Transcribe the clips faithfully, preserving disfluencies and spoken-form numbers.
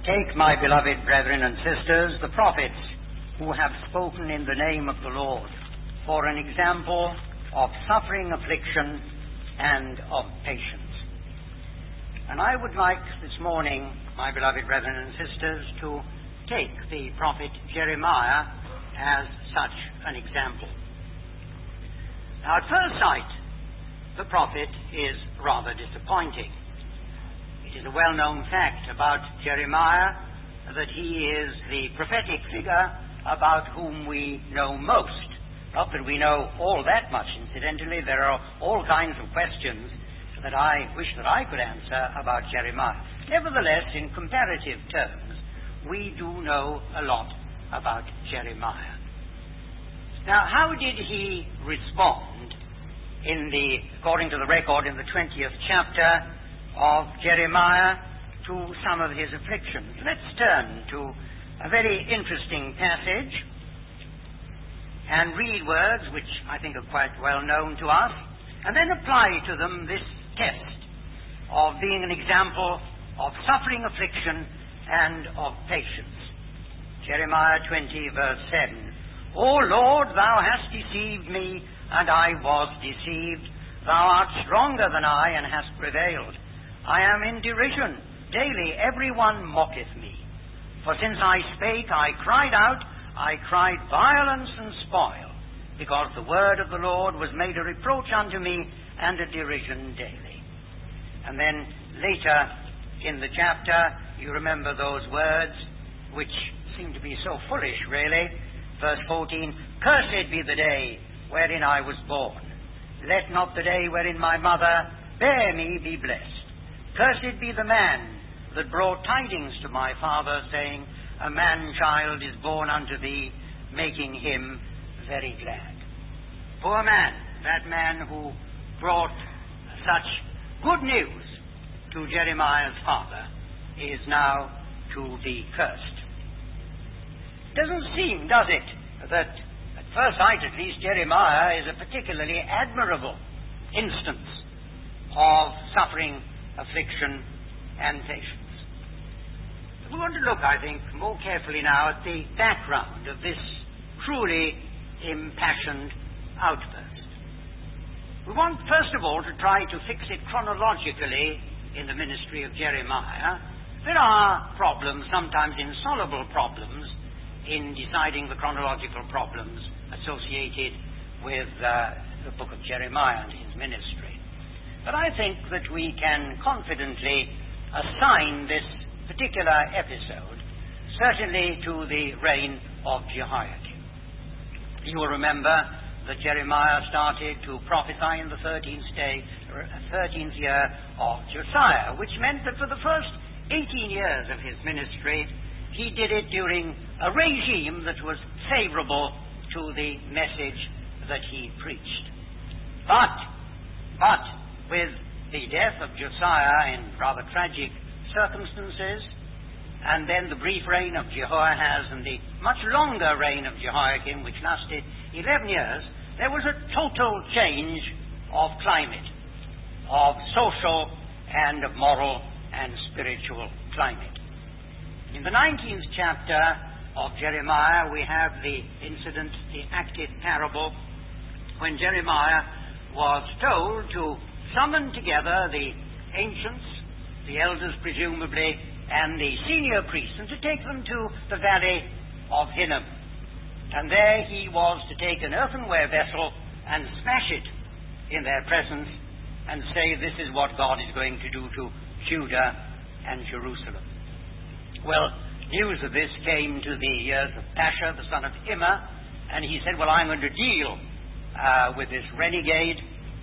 Take, my beloved brethren and sisters, the prophets who have spoken in the name of the Lord for an example of suffering, affliction, and of patience. And I would like this morning, my beloved brethren and sisters, to take the prophet Jeremiah as such an example. Now, at first sight, the prophet is rather disappointing. It is a well-known fact about Jeremiah that he is the prophetic figure about whom we know most. Not that we know all that much, incidentally. There are all kinds of questions that I wish that I could answer about Jeremiah. Nevertheless, in comparative terms, we do know a lot about Jeremiah. Now, how did he respond in the, according to the record in the twentieth chapter of Jeremiah, to some of his afflictions? Let's turn to a very interesting passage and read words which I think are quite well known to us, and then apply to them this test of being an example of suffering, affliction, and of patience. Jeremiah twenty, verse seven. O Lord, thou hast deceived me, and I was deceived. Thou art stronger than I, and hast prevailed. I am in derision. Daily every one mocketh me. For since I spake, I cried out, I cried violence and spoil, because the word of the Lord was made a reproach unto me, and a derision daily. And then later in the chapter, you remember those words, which seem to be so foolish, really. Verse fourteen, Cursed be the day wherein I was born. Let not the day wherein my mother bare me be blessed. Cursed be the man that brought tidings to my father, saying, A man-child is born unto thee, making him very glad. Poor man, that man who brought such good news to Jeremiah's father, is now to be cursed. Doesn't seem, does it, that at first sight at least Jeremiah is a particularly admirable instance of suffering, affliction, and patience. We want to look, I think, more carefully now at the background of this truly impassioned outburst. We want, first of all, to try to fix it chronologically in the ministry of Jeremiah. There are problems, sometimes insoluble problems, in deciding the chronological problems associated with uh, the book of Jeremiah and his ministry. But I think that we can confidently assign this particular episode certainly to the reign of Jehoiakim. You will remember that Jeremiah started to prophesy in the thirteenth day, thirteenth year of Josiah, which meant that for the first eighteen years of his ministry, he did it during a regime that was favorable to the message that he preached. But, but, with the death of Josiah in rather tragic circumstances, and then the brief reign of Jehoahaz and the much longer reign of Jehoiakim, which lasted eleven years, there was a total change of climate, of social and of moral and spiritual climate. In the nineteenth chapter of Jeremiah, we have the incident, the acted parable, when Jeremiah was told to summon together the ancients, the elders presumably, and the senior priests, and to take them to the valley of Hinnom. And there he was to take an earthenware vessel and smash it in their presence and say, this is what God is going to do to Judah and Jerusalem. Well, news of this came to the ears of Pashur, the son of Immer, and he said, well, I'm going to deal uh, with this renegade.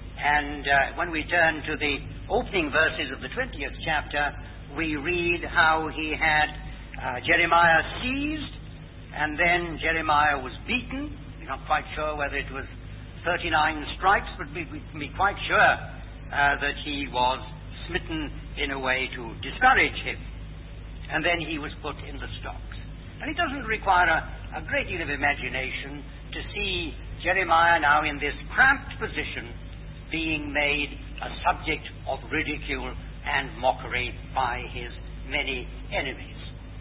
And uh, when we turn to the opening verses of the twentieth chapter, we read how he had uh, Jeremiah seized, and then Jeremiah was beaten. We're not quite sure whether it was thirty-nine stripes, but we, we can be quite sure uh, that he was smitten in a way to discourage him. And then he was put in the stocks. And it doesn't require a, a great deal of imagination to see Jeremiah now in this cramped position, being made a subject of ridicule and mockery by his many enemies.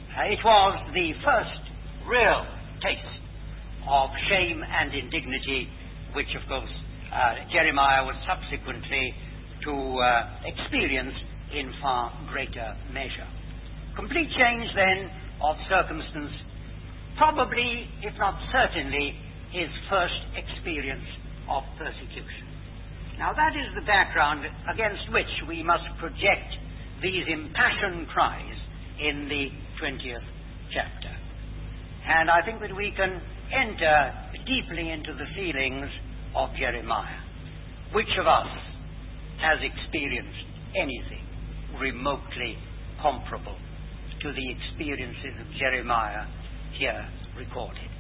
Uh, it was the first real taste of shame and indignity, which, of course, uh, Jeremiah was subsequently to uh, experience in far greater measure. Complete change, then, of circumstance, probably, if not certainly, his first experience of persecution. Now, that is the background against which we must project these impassioned cries in the twentieth chapter. And I think that we can enter deeply into the feelings of Jeremiah. Which of us has experienced anything remotely comparable to the experiences of Jeremiah here recorded?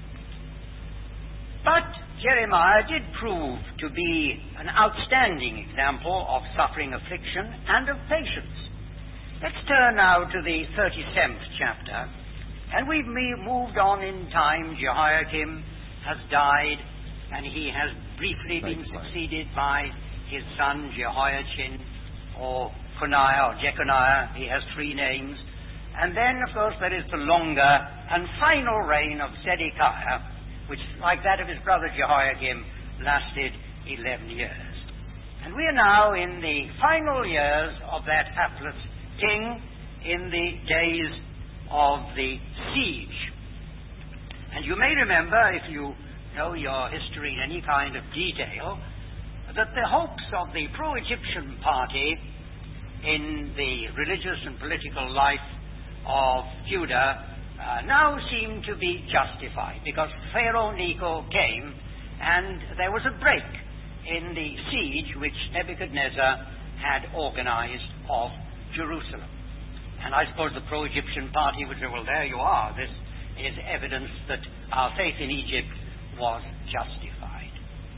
But Jeremiah did prove to be an outstanding example of suffering, affliction, and of patience. Let's turn now to the thirty-seventh chapter, and we've moved on in time. Jehoiakim has died, and he has briefly been succeeded by his son Jehoiachin, or Coniah, or Jeconiah. He has three names. And then, of course, there is the longer and final reign of Zedekiah, which, like that of his brother Jehoiakim, lasted eleven years. And we are now in the final years of that hapless king, in the days of the siege. And you may remember, if you know your history in any kind of detail, that the hopes of the pro-Egyptian party in the religious and political life of Judah Uh, now seem to be justified, because Pharaoh Necho came and there was a break in the siege which Nebuchadnezzar had organized of Jerusalem. And I suppose the pro-Egyptian party would say, well, there you are. This is evidence that our faith in Egypt was justified.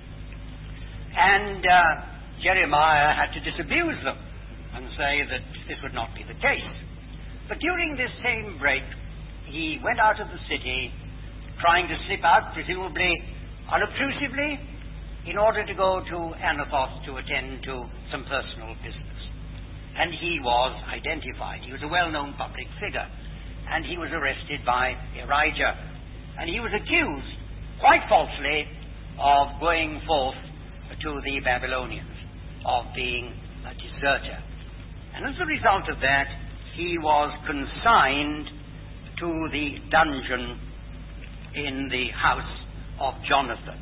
And uh, Jeremiah had to disabuse them and say that this would not be the case. But during this same break, he went out of the city, trying to slip out, presumably unobtrusively, in order to go to Anathoth to attend to some personal business. And he was identified. He was a well-known public figure. And he was arrested by Erijah. And he was accused, quite falsely, of going forth to the Babylonians, of being a deserter. And as a result of that, he was consigned to the dungeon in the house of Jonathan.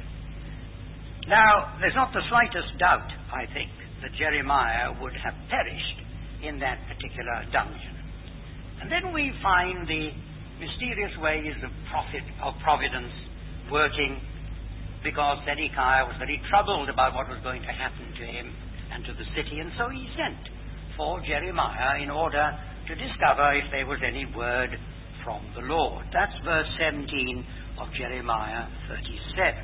Now, there's not the slightest doubt, I think, that Jeremiah would have perished in that particular dungeon. And then we find the mysterious ways of, prophet, of providence working, because Zedekiah was very troubled about what was going to happen to him and to the city, and so he sent for Jeremiah in order to discover if there was any word from the Lord. That's verse seventeen of Jeremiah thirty-seven.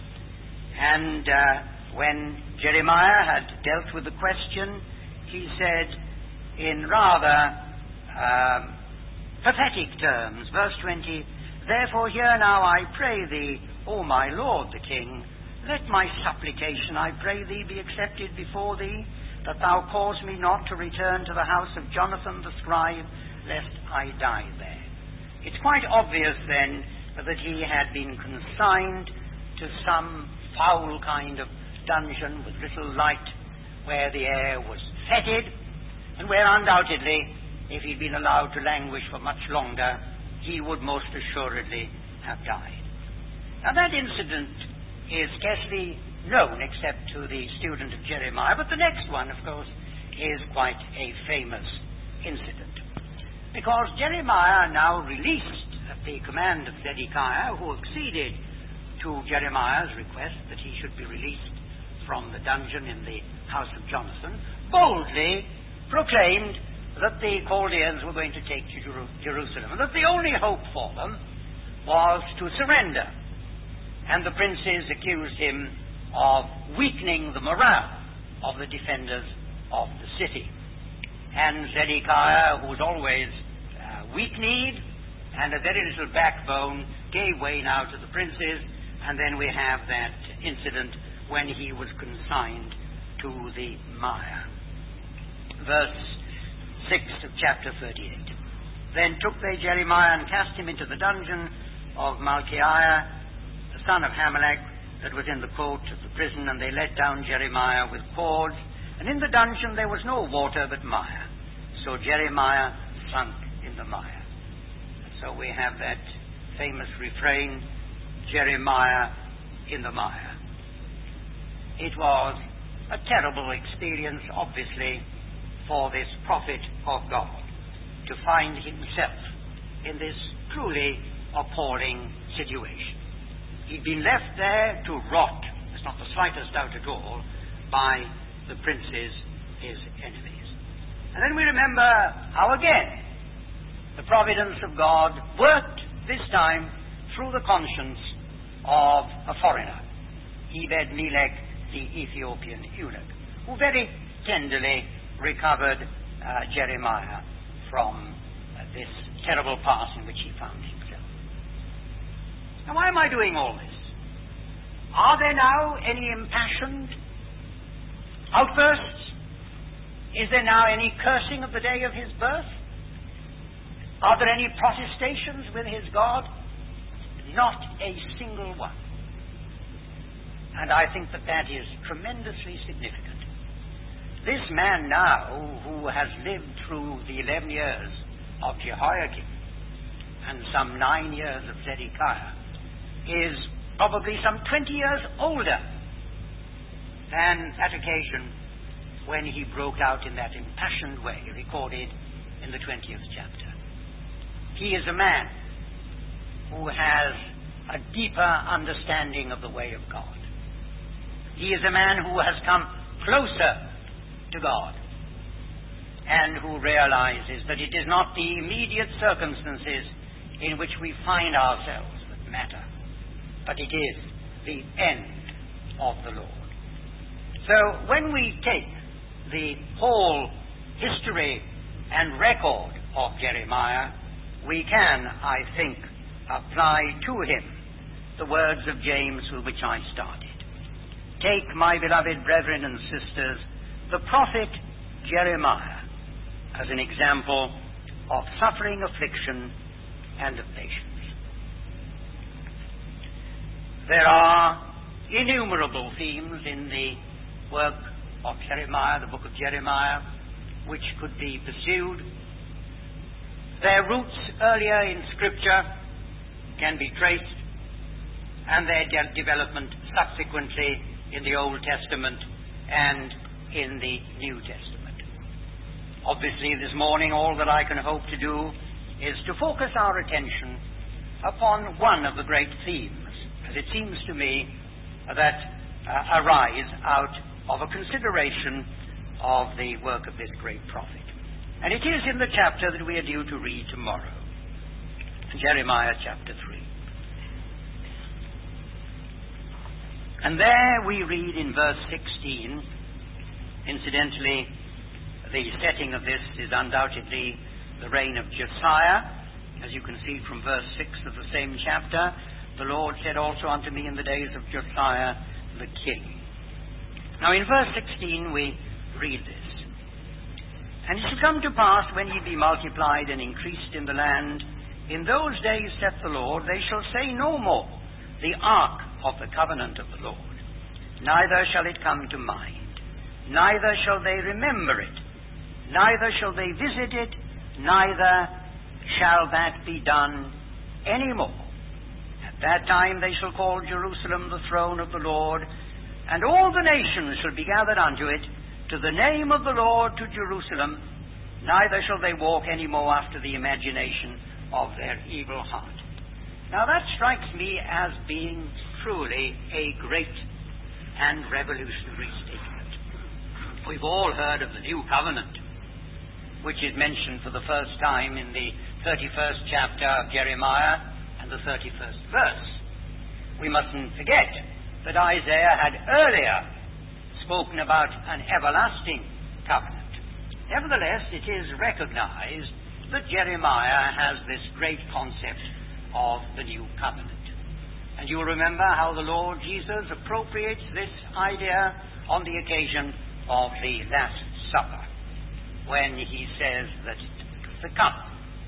And uh, when Jeremiah had dealt with the question, he said in rather um, pathetic terms, verse twenty, "Therefore hear now, I pray thee, O my Lord the King, let my supplication, I pray thee, be accepted before thee, that thou cause me not to return to the house of Jonathan the scribe, lest I die there." It's quite obvious then that he had been consigned to some foul kind of dungeon with little light, where the air was fetid, and where undoubtedly, if he'd been allowed to languish for much longer, he would most assuredly have died. Now that incident is scarcely known except to the student of Jeremiah, but the next one, of course, is quite a famous incident. Because Jeremiah, now released at the command of Zedekiah, who acceded to Jeremiah's request that he should be released from the dungeon in the house of Jonathan, boldly proclaimed that the Chaldeans were going to take to Jer- Jerusalem, and that the only hope for them was to surrender. And the princes accused him of weakening the morale of the defenders of the city. And Zedekiah, who was always uh, weak-kneed and a very little backbone, gave way now to the princes, and then we have that incident when he was consigned to the mire. Verse six of chapter thirty-eight. Then took they Jeremiah and cast him into the dungeon of Malchiah, the son of Hamelech, that was in the court of the prison, and they let down Jeremiah with cords. And in the dungeon there was no water but mire. So Jeremiah sunk in the mire. So we have that famous refrain, Jeremiah in the mire. It was a terrible experience, obviously, for this prophet of God to find himself in this truly appalling situation. He'd been left there to rot, there's not the slightest doubt at all, by the princes, his enemies. And then we remember how again the providence of God worked this time through the conscience of a foreigner, Ebed-Melech, the Ethiopian eunuch, who very tenderly recovered uh, Jeremiah from uh, this terrible pass in which he found himself. Now, why am I doing all this? Are there now any impassioned outbursts? Is there now any cursing of the day of his birth? Are there any protestations with his God? Not a single one. And I think that that is tremendously significant. This man now, who has lived through the eleven years of Jehoiakim and some nine years of Zedekiah, is probably some twenty years older than that occasion when he broke out in that impassioned way recorded in the twentieth chapter. He is a man who has a deeper understanding of the way of God. He is a man who has come closer to God and who realizes that it is not the immediate circumstances in which we find ourselves that matter, but it is the end of the Lord. So when we take the whole history and record of Jeremiah, we can, I think, apply to him the words of James with which I started. Take, my beloved brethren and sisters, the prophet Jeremiah as an example of suffering, affliction, and of patience. There are innumerable themes in the work of Jeremiah, the book of Jeremiah, which could be pursued. Their roots earlier in Scripture can be traced, and their de- development subsequently in the Old Testament and in the New Testament. Obviously, this morning, all that I can hope to do is to focus our attention upon one of the great themes, as it seems to me, that uh, arise out of a consideration of the work of this great prophet. And it is in the chapter that we are due to read tomorrow, Jeremiah chapter three. And there we read in verse sixteen, incidentally, the setting of this is undoubtedly the reign of Josiah. As you can see from verse six of the same chapter, the Lord said also unto me in the days of Josiah the king. Now in verse sixteen we read this. And it shall come to pass, when ye be multiplied and increased in the land, in those days, saith the Lord, they shall say no more, the ark of the covenant of the Lord. Neither shall it come to mind, neither shall they remember it, neither shall they visit it, neither shall that be done any more. At that time they shall call Jerusalem the throne of the Lord, and all the nations shall be gathered unto it, to the name of the Lord, to Jerusalem. Neither shall they walk any more after the imagination of their evil heart. Now that strikes me as being truly a great and revolutionary statement. We've all heard of the New Covenant, which is mentioned for the first time in the thirty-first chapter of Jeremiah and the thirty-first verse. We mustn't forget that Isaiah had earlier spoken about an everlasting covenant. Nevertheless, it is recognized that Jeremiah has this great concept of the new covenant. And you'll remember how the Lord Jesus appropriates this idea on the occasion of the Last Supper, when he says that the cup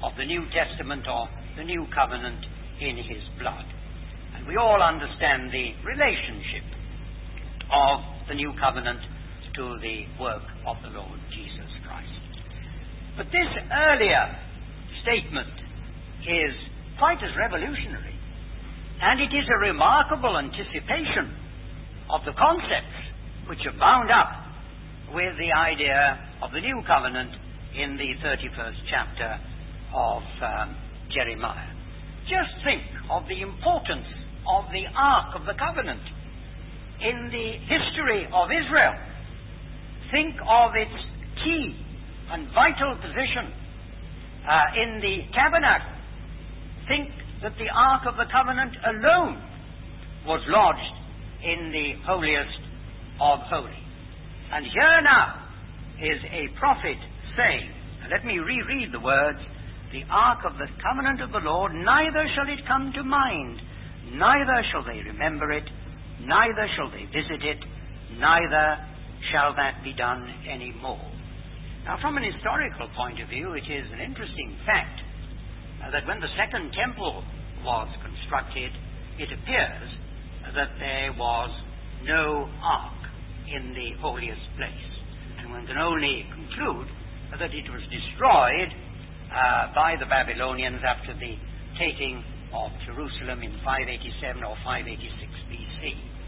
of the New Testament or the New Covenant in his blood. And we all understand the relationship of the New Covenant to the work of the Lord Jesus Christ. But this earlier statement is quite as revolutionary, and it is a remarkable anticipation of the concepts which are bound up with the idea of the New Covenant in the thirty-first chapter of um, Jeremiah. Just think of the importance of the Ark of the Covenant in the history of Israel. Think of its key and vital position uh, in the tabernacle. Think that the Ark of the Covenant alone was lodged in the holiest of holies. And here now is a prophet saying, and let me reread the words, "The Ark of the Covenant of the Lord, neither shall it come to mind, neither shall they remember it, neither shall they visit it, neither shall that be done any more." Now, from an historical point of view, it is an interesting fact uh, that when the Second Temple was constructed, it appears that there was no ark in the holiest place. And one can only conclude that it was destroyed uh, by the Babylonians after the taking of Jerusalem in five eighty-seven or five eighty-six B C.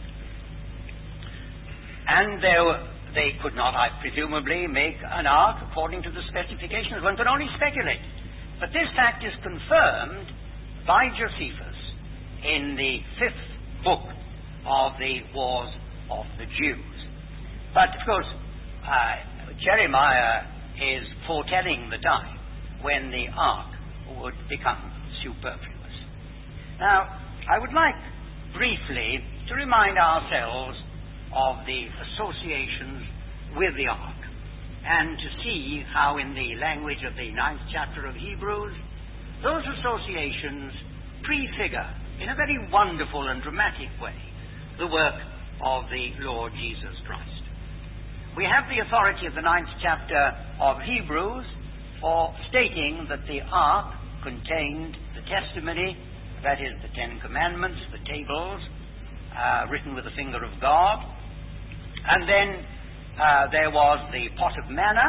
And there were, they could not, I presumably, make an ark according to the specifications. One can only speculate. But this fact is confirmed by Josephus in the fifth book of the Wars of the Jews. But, of course, uh, Jeremiah is foretelling the time when the ark would become superfluous. Now, I would like briefly to remind ourselves of the associations with the ark, and to see how in the language of the ninth chapter of Hebrews, those associations prefigure in a very wonderful and dramatic way the work of the Lord Jesus Christ. We have the authority of the ninth chapter of Hebrews for stating that the ark contained the testimony, that is, the Ten Commandments, the tables, uh, written with the finger of God. And then uh, there was the pot of manna,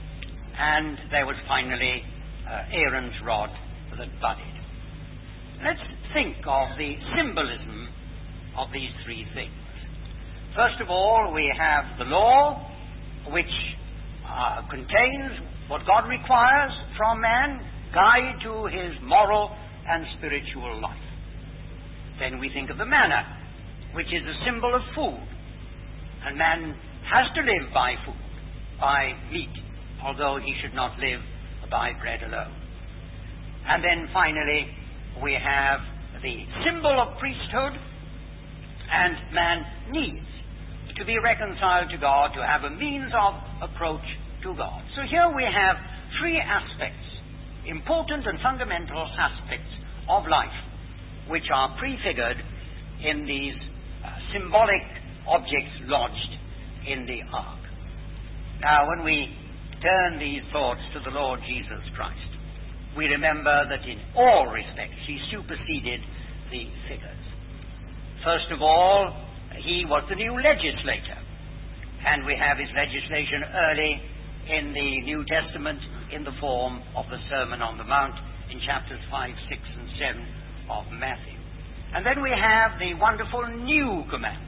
and there was finally uh, Aaron's rod that budded. Let's think of the symbolism of these three things. First of all, we have the law, which uh, contains what God requires from man, guide to his moral and spiritual life. Then we think of the manna, which is a symbol of food. And man has to live by food, by meat, although he should not live by bread alone. And then finally, we have the symbol of priesthood, and man needs to be reconciled to God, to have a means of approach to God. So here we have three aspects, important and fundamental aspects of life, which are prefigured in these uh, symbolic objects lodged in the ark. Now, when we turn these thoughts to the Lord Jesus Christ, we remember that in all respects he superseded the figures. First of all, he was the new legislator, and we have his legislation early in the New Testament in the form of the Sermon on the Mount in chapters five, six, and seven of Matthew. And then we have the wonderful new commandment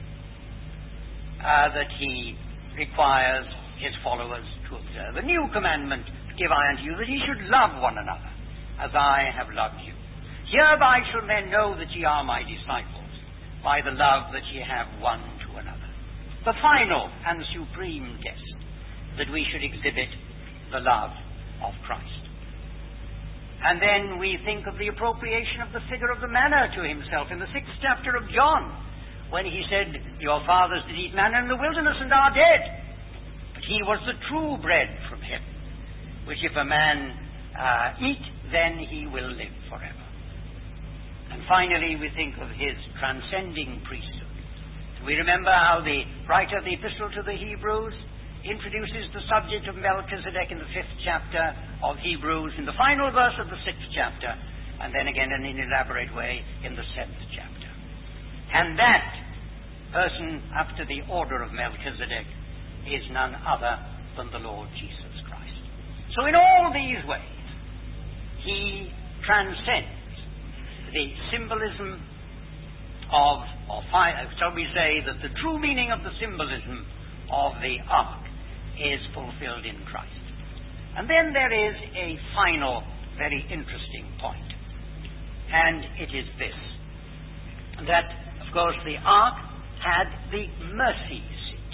uh, that he requires his followers to observe. A new commandment give I unto you, that ye should love one another, as I have loved you. Hereby shall men know that ye are my disciples, by the love that ye have one to another. The final and supreme test, that we should exhibit the love of Christ. And then we think of the appropriation of the figure of the manna to himself in the sixth chapter of John, when he said, your fathers did eat manna in the wilderness and are dead. But he was the true bread from heaven, which if a man uh, eat, then he will live forever. And finally, we think of his transcending priesthood. We remember how the writer of the Epistle to the Hebrews introduces the subject of Melchizedek in the fifth chapter of Hebrews, in the final verse of the sixth chapter, and then again in an elaborate way in the seventh chapter. And that person after the order of Melchizedek is none other than the Lord Jesus Christ. So in all these ways, he transcends the symbolism of, or fi- shall we say that the true meaning of the symbolism of the ark is fulfilled in Christ. And then there is a final, very interesting point, and it is this, that, of course, the ark had the mercy seat.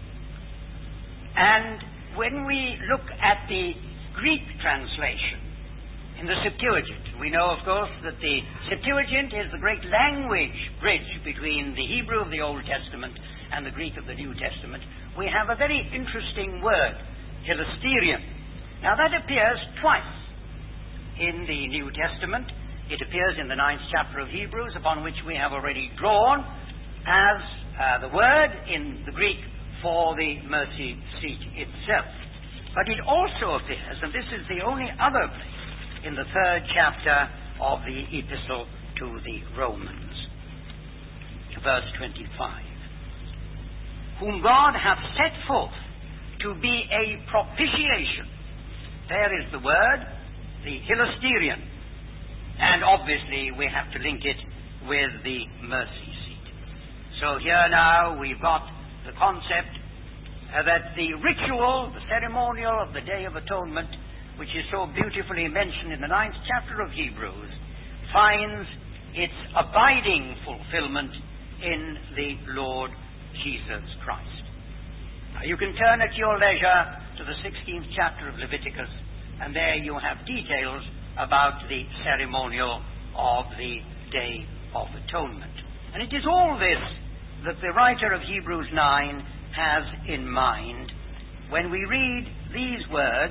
And when we look at the Greek translation in the Septuagint, we know, of course, that the Septuagint is the great language bridge between the Hebrew of the Old Testament and the Greek of the New Testament. We have a very interesting word, hilasterion. Now, that appears twice in the New Testament. It appears in the ninth chapter of Hebrews, upon which we have already drawn as uh, the word in the Greek for the mercy seat itself. But it also appears, and this is the only other place, in the third chapter of the Epistle to the Romans, verse twenty-five, whom God hath set forth to be a propitiation. There is the word, the hilasterion, and obviously we have to link it with the mercy seat. So here now we've got the concept uh, that the ritual, the ceremonial of the Day of Atonement, which is so beautifully mentioned in the ninth chapter of Hebrews, finds its abiding fulfillment in the Lord Jesus Christ. Now, you can turn at your leisure to the sixteenth chapter of Leviticus, and there you have details about the ceremonial of the Day of Atonement. And it is all this that the writer of Hebrews nine has in mind when we read these words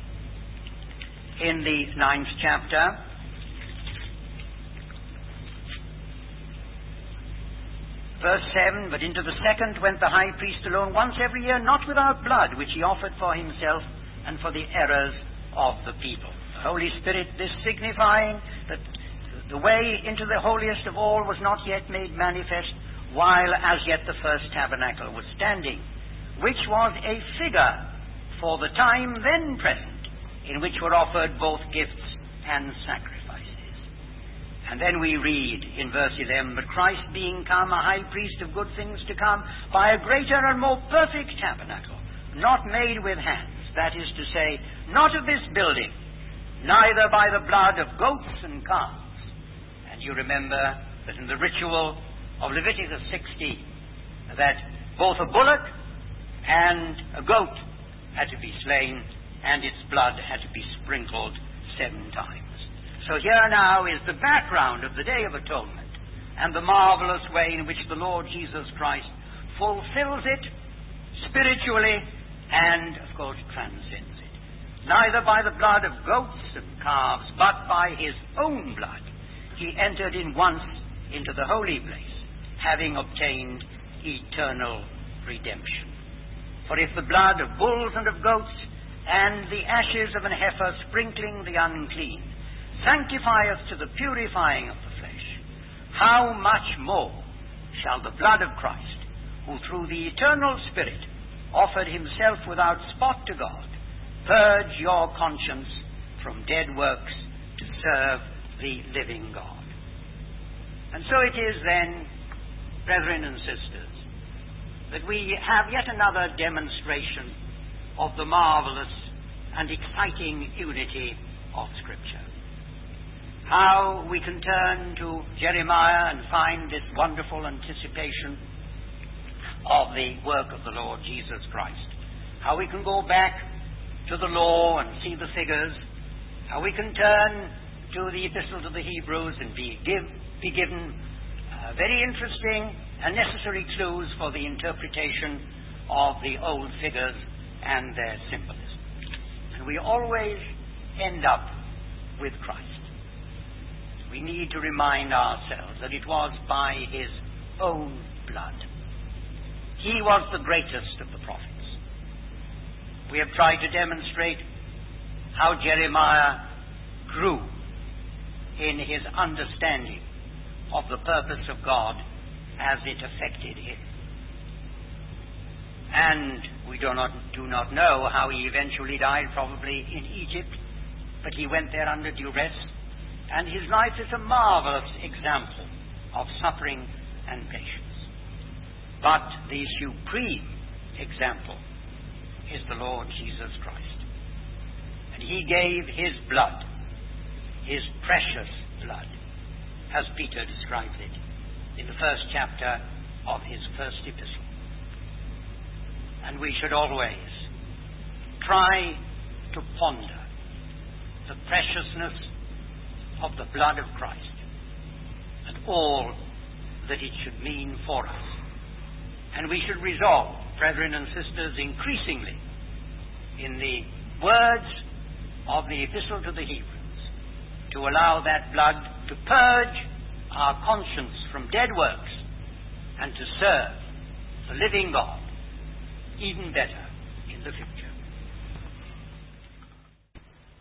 in the ninth chapter, verse seven, but into the second went the high priest alone once every year, not without blood, which he offered for himself and for the errors of the people. The Holy Spirit, this signifying that the way into the holiest of all was not yet made manifest, while as yet the first tabernacle was standing, which was a figure for the time then present, in which were offered both gifts and sacrifices. And then we read in verse eleven, but Christ being come a high priest of good things to come, by a greater and more perfect tabernacle, not made with hands, that is to say, not of this building, neither by the blood of goats and calves. And you remember that in the ritual of Leviticus sixteen, that both a bullock and a goat had to be slain, and its blood had to be sprinkled seven times. So here now is the background of the Day of Atonement, and the marvelous way in which the Lord Jesus Christ fulfills it spiritually and, of course, transcends it. Neither by the blood of goats and calves, but by his own blood, he entered in once into the holy place, having obtained eternal redemption. For if the blood of bulls and of goats and the ashes of an heifer sprinkling the unclean sanctifieth to the purifying of the flesh, how much more shall the blood of Christ, who through the eternal Spirit offered himself without spot to God, purge your conscience from dead works to serve the living God. And so it is then, brethren and sisters, that we have yet another demonstration of the marvelous and exciting unity of Scripture. How we can turn to Jeremiah and find this wonderful anticipation of the work of the Lord Jesus Christ. How we can go back to the law and see the figures. How we can turn to the Epistle to the Hebrews and be, give, be given uh, very interesting and necessary clues for the interpretation of the old figures and their symbolism. And we always end up with Christ. We need to remind ourselves that it was by his own blood. He was the greatest of the prophets. We have tried to demonstrate how Jeremiah grew in his understanding of the purpose of God as it affected him. And we do not, do not know how he eventually died, probably in Egypt, but he went there under duress, and his life is a marvelous example of suffering and patience. But the supreme example is the Lord Jesus Christ. And he gave his blood, his precious blood, as Peter describes it in the first chapter of his first epistle. And we should always try to ponder the preciousness of the blood of Christ and all that it should mean for us. And we should resolve, brethren and sisters, increasingly in the words of the Epistle to the Hebrews, to allow that blood to purge our conscience from dead works and to serve the living God even better in the future.